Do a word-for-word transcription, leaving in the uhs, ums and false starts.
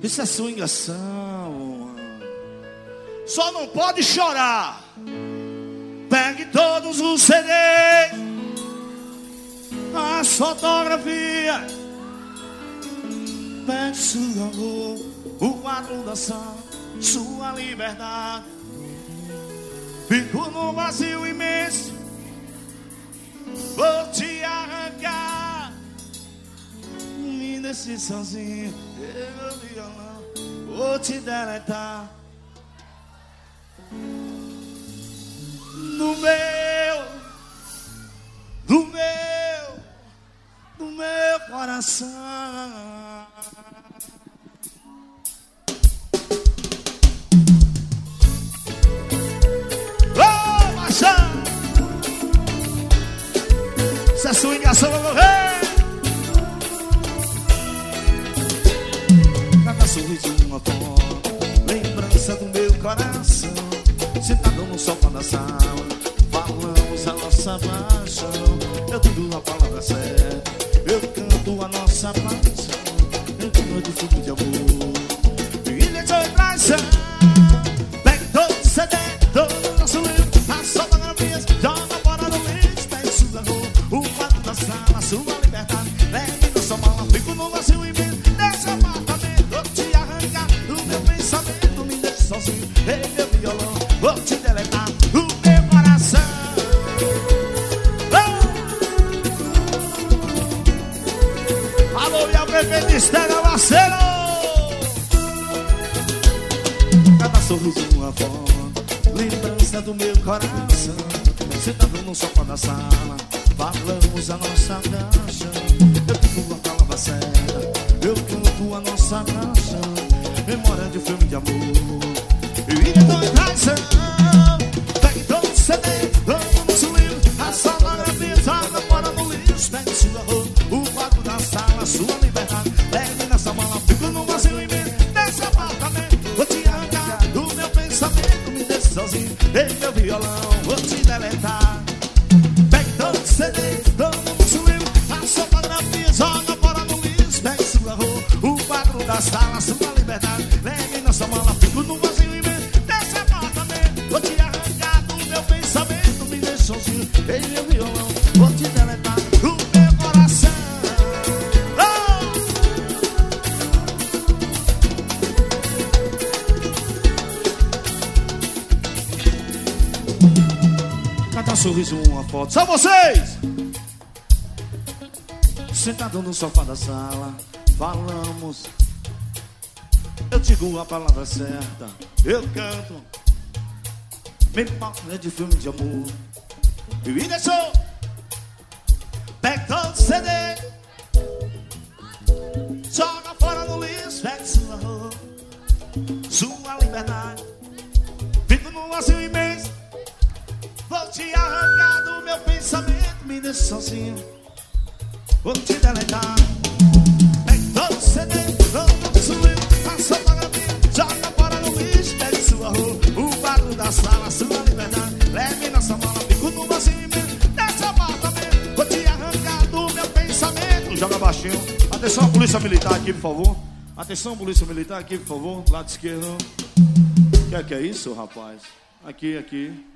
Isso é swingação. Só não pode chorar. Pegue todos os C Ds, as fotografias. Pegue sua roupa, o quadro da sala, sua liberdade. Fico num vazio imenso, vou te arrancar. Me deixe sozinho, eu violão, vou te deletar. Do meu, do meu, do meu coração. Ô, Machão! Se a swingação vai morrer. Cada sorriso uma foto, lembrança do meu coração. Sentado no sofá da sala, falamos a nossa paixão. Eu digo a palavra certa, eu canto a nossa paixão. Eu canto de fundo de amor, e deixou em traição. Pegue todo o C D, todo o nosso livro, as fotografias, joga fora no lixo. Pegue sua roupa, o quadro da sala, sua liberdade. Leve na sua mala, fico no vazio imenso desse apartamento. Vou te arrancar do meu pensamento, me deixe sozinho, ei meu violão, vou te deletar do meu coração. Oh! Alô, minha prefeita Estela Marcelo. Cada sorriso uma foto, lembrança do meu coração. Sentado no sofá da sala, falamos a nossa canção. Eu digo a palavra certa, eu canto a nossa canção. Memória de filme de amor, e então em traição. Pegue todo o C D, todo o seu livro, as fotografias, joga fora no lixo. Pegue sua roupa, o quadro da sala, sua liberdade. Leve nessa mala, fico no vazio imenso desse apartamento. Vou te arrancar do meu pensamento, me deixe sozinho, ei meu violão, vou te deletar. Pegue todo o C D, todo o seu livro, as fotografias, joga fora no lixo. Pegue sua roupa, o quadro da sala, sua liberdade. Leve nessa mala, fico no vazio imenso desse apartamento. Vou te arrancar do meu pensamento, me deixe sozinho, ei meu violão, vou te deletar do meu coração. Oh! Cada sorriso uma foto, são vocês! Sentado no sofá da sala, falamos. Eu digo a palavra certa, eu canto. Memória de filme de amor, e me deixou. Pegue todo o C D, joga fora no lixo. Pegue sua roupa, sua liberdade. Fico num vazio imenso, vou te arrancar do meu pensamento. Me deixe sozinho, vou te deletar. Pegue todo o C D, todo o seu livro, a sua fotografia, joga fora no lixo. Pegue sua roupa, o quadro da sala, sua liberdade. Leve nossa mala, fico no vazio imenso desse apartamento. Vou te arrancar do meu pensamento. Joga baixinho. Atenção, polícia militar aqui, por favor. Atenção, polícia militar aqui, por favor. Lado esquerdo. O que é que é isso, rapaz? Aqui, aqui.